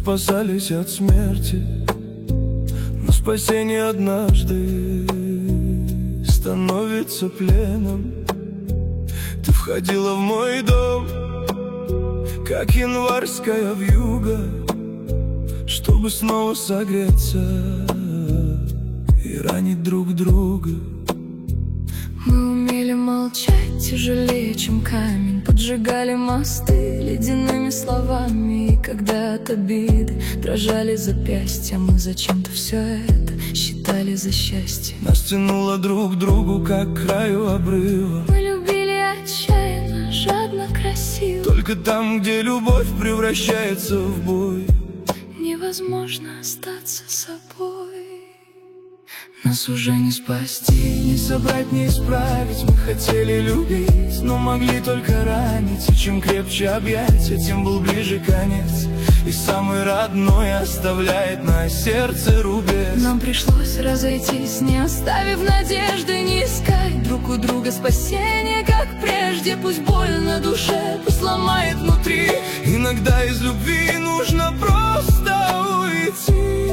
спасались от смерти, но спасение однажды становится пленом. Ты входила в мой дом, как январская вьюга, чтобы снова согреться и ранить друг друга. Мы умели молчать тяжелее, чем камень, поджигали мосты ледяными словами. И когда от обиды дрожали запястья, мы зачем-то все это считали за счастье. Нас тянуло друг к другу, как к краю обрыва. Мы любили отчаянно, жадно, красиво. Только там, где любовь превращается в бой, невозможно остаться собой. Нас уже не спасти, не собрать, не исправить. Мы хотели любить, но могли только ранить. И чем крепче объятия, тем был ближе конец. И самый родной оставляет на сердце рубец. Нам пришлось разойтись, не оставив надежды, не искать друг у друга спасения, как прежде. Пусть боль на душе, пусть ломает внутри. Иногда из любви нужно просто уйти.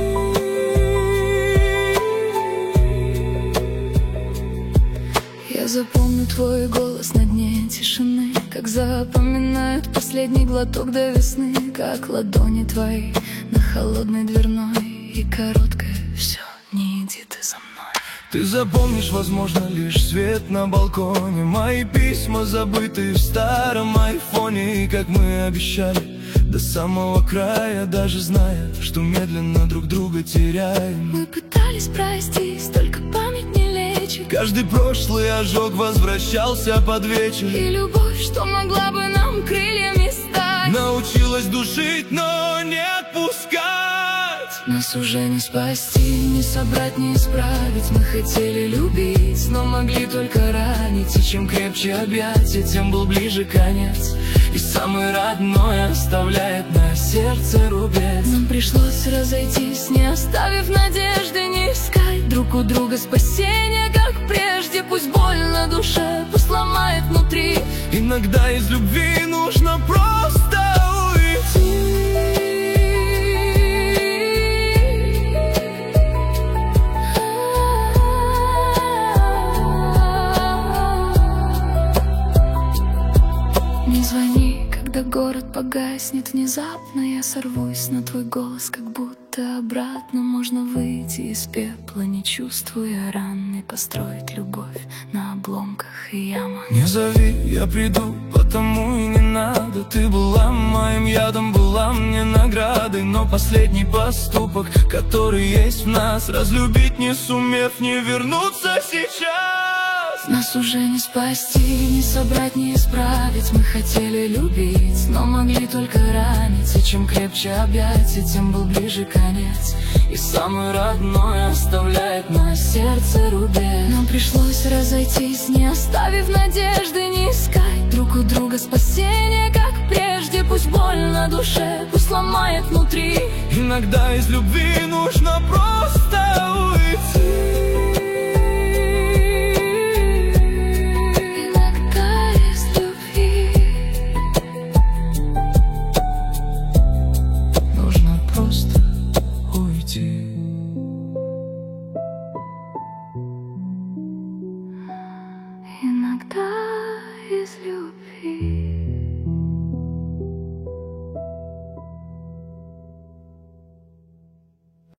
Я запомню твой голос на дне тишины, как запоминают последний глоток до весны, как ладони твои на холодной дверной. И короткое все, не иди ты за мной. Ты запомнишь, возможно, лишь свет на балконе, мои письма, забытые в старом айфоне. И как мы обещали, до самого края, даже зная, что медленно друг друга теряем. Мы пытались простить, только память не лечит. Каждый прошлый ожог возвращался под вечер. И любовь, что могла бы нам крыльями стать, научилась душить, но не отпускать. Нас уже не спасти, не собрать, не исправить. Мы хотели любить, но могли только ранить. И чем крепче объятия, тем был ближе конец. И самый родной оставляет на сердце рубец. Нам пришлось разойтись, не оставив надежды, не искать друг у друга спасения, как прежде. Пусть боль на душе, пусть ломает внутри. Иногда из любви нужно просто уйти. Не звони, когда город погаснет внезапно. Я сорвусь на твой голос, как будто обратно можно выйти из пепла, не чувствуя ран, и построить любовь на обломках и ямах. Не зови, я приду, потому и не надо. Ты была моим ядом, была мне наградой. Но последний поступок, который есть в нас, разлюбить не сумев, не вернуться сейчас. Нас уже не спасти, не собрать, не исправить. Мы хотели любить, но могли только ранить. И чем крепче объятия, тем был ближе конец. И самый родной оставляет на сердце рубец. Нам пришлось разойтись, не оставив надежды, не искать друг у друга спасения, как прежде. Пусть боль на душе, пусть ломает внутри. Иногда из любви нужно просто уйти. Иногда из любви.